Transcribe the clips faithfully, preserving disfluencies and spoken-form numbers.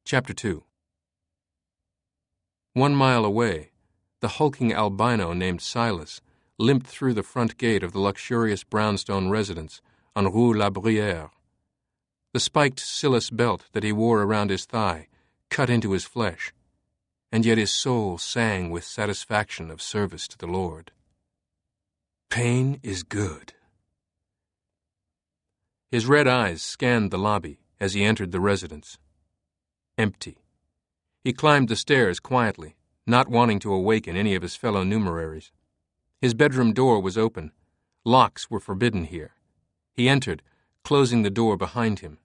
Chapter two. One mile away, the hulking albino named Silas limped through the front gate of the luxurious brownstone residence on Rue La Bruyère. The spiked Silas belt that he wore around his thigh cut into his flesh, and yet his soul sang with satisfaction of service to the Lord. Pain is good. His red eyes scanned the lobby as he entered the residence. Empty. He climbed the stairs quietly, not wanting to awaken any of his fellow numeraries. His bedroom door was open. Locks were forbidden here. He entered, closing the door behind him.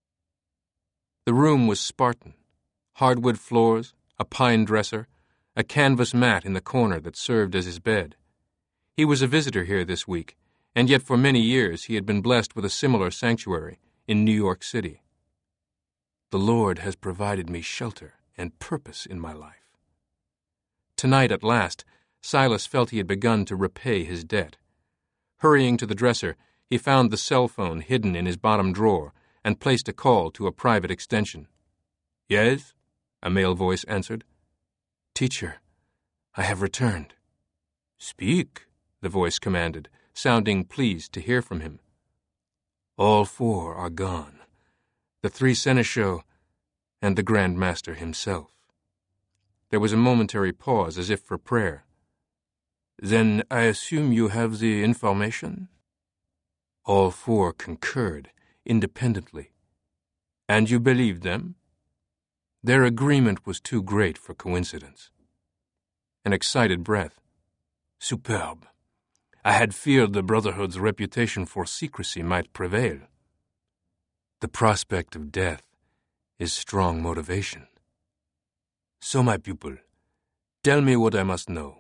The room was Spartan. Hardwood floors, a pine dresser, a canvas mat in the corner that served as his bed. He was a visitor here this week, and yet for many years he had been blessed with a similar sanctuary in New York City. The Lord has provided me shelter and purpose in my life. Tonight, at last, Silas felt he had begun to repay his debt. Hurrying to the dresser, he found the cell phone hidden in his bottom drawer and placed a call to a private extension. "Yes?" a male voice answered. "Teacher, I have returned." "Speak," the voice commanded, sounding pleased to hear from him. "All four are gone. The three seneschaux and the Grand Master himself." There was a momentary pause as if for prayer. "Then I assume you have the information?" All four concurred, independently. "And you believed them?" Their agreement was too great for coincidence. An excited breath. "Superb. I had feared the Brotherhood's reputation for secrecy might prevail." The prospect of death is strong motivation. "So, my pupil, tell me what I must know."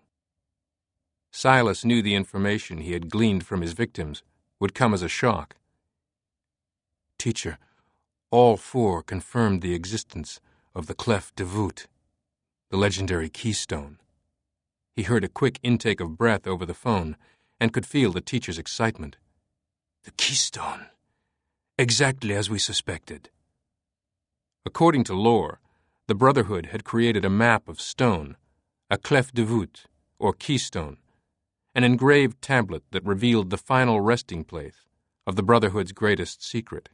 Silas knew the information he had gleaned from his victims would come as a shock. "Teacher, all four confirmed the existence of the clef de voûte, the legendary keystone." He heard a quick intake of breath over the phone and could feel the teacher's excitement. "The keystone! Exactly as we suspected." According to lore, the Brotherhood had created a map of stone, a clef de voûte, or keystone, an engraved tablet that revealed the final resting place of the Brotherhood's greatest secret.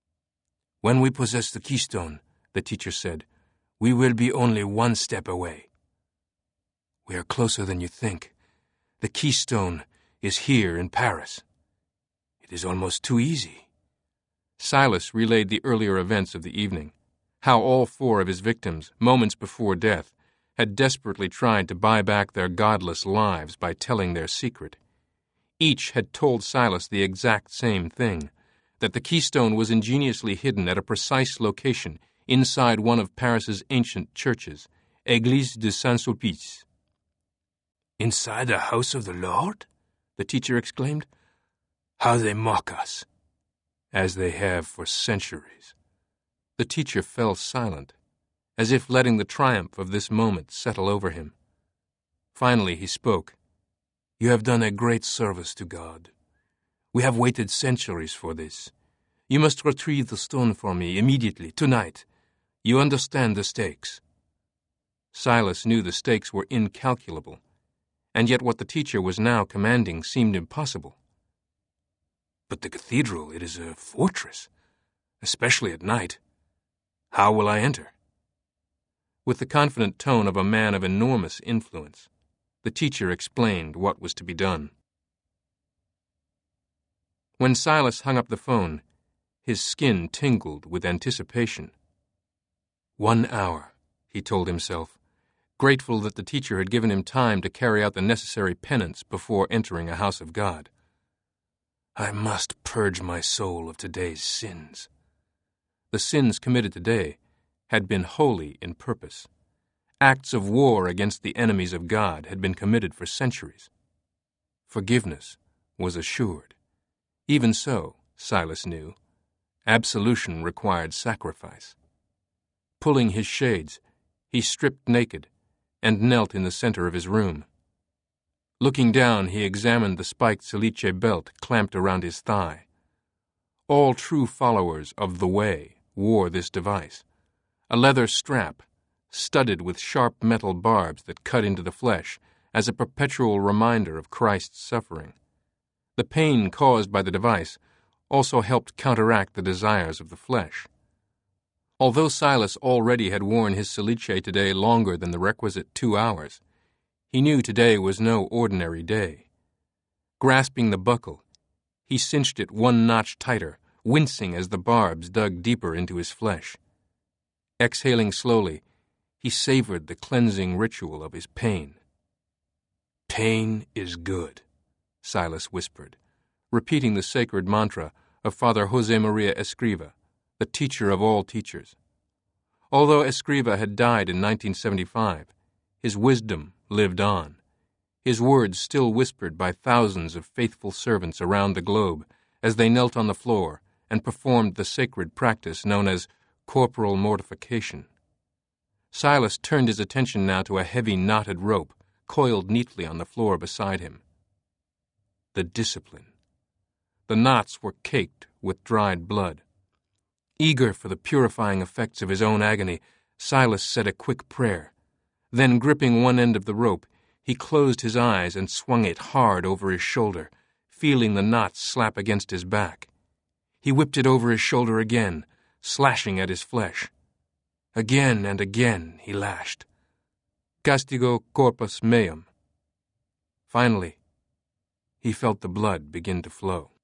"When we possess the keystone," the teacher said, "we will be only one step away." "We are closer than you think. The keystone is here in Paris." "It is almost too easy." Silas relayed the earlier events of the evening, how all four of his victims, moments before death, had desperately tried to buy back their godless lives by telling their secret. Each had told Silas the exact same thing, that the keystone was ingeniously hidden at a precise location inside one of Paris's ancient churches, Église de Saint-Sulpice. "Inside the house of the Lord?" the teacher exclaimed. "How they mock us!" "As they have for centuries." The teacher fell silent, as if letting the triumph of this moment settle over him. Finally he spoke. "You have done a great service to God. We have waited centuries for this. You must retrieve the stone for me immediately, tonight. You understand the stakes." Silas knew the stakes were incalculable, and yet what the teacher was now commanding seemed impossible. "But the cathedral, it is a fortress, especially at night. How will I enter?" With the confident tone of a man of enormous influence, the teacher explained what was to be done. When Silas hung up the phone, his skin tingled with anticipation. One hour, he told himself, grateful that the teacher had given him time to carry out the necessary penance before entering a house of God. "I must purge my soul of today's sins." The sins committed today had been holy in purpose. Acts of war against the enemies of God had been committed for centuries. Forgiveness was assured. Even so, Silas knew, absolution required sacrifice. Pulling his shades, he stripped naked and knelt in the center of his room. Looking down, he examined the spiked Salice belt clamped around his thigh. All true followers of the Way wore this device, a leather strap, studded with sharp metal barbs that cut into the flesh as a perpetual reminder of Christ's suffering. The pain caused by the device also helped counteract the desires of the flesh. Although Silas already had worn his silice today longer than the requisite two hours, he knew today was no ordinary day. Grasping the buckle, he cinched it one notch tighter, wincing as the barbs dug deeper into his flesh. Exhaling slowly, he savored the cleansing ritual of his pain. "Pain is good," Silas whispered, repeating the sacred mantra of Father José María Escriva, the teacher of all teachers. Although Escriva had died in nineteen seventy-five, his wisdom lived on, his words still whispered by thousands of faithful servants around the globe as they knelt on the floor and performed the sacred practice known as corporal mortification. Silas turned his attention now to a heavy knotted rope coiled neatly on the floor beside him. The discipline. The knots were caked with dried blood. Eager for the purifying effects of his own agony, Silas said a quick prayer. Then, gripping one end of the rope, he closed his eyes and swung it hard over his shoulder, feeling the knots slap against his back. He whipped it over his shoulder again, slashing at his flesh. Again and again he lashed. Castigo corpus meum. Finally, he felt the blood begin to flow.